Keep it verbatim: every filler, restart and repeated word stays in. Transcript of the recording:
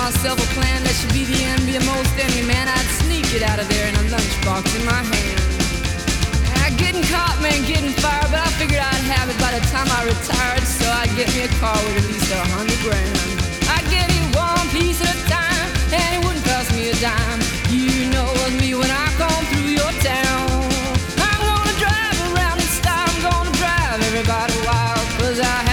myself a plan that should be the envy of most any man. I'd sneak it out of there in a lunchbox in my hand. Ah, getting caught, man, getting fired, but I figured I'd have it by the time I retired, so I'd get me a car with at least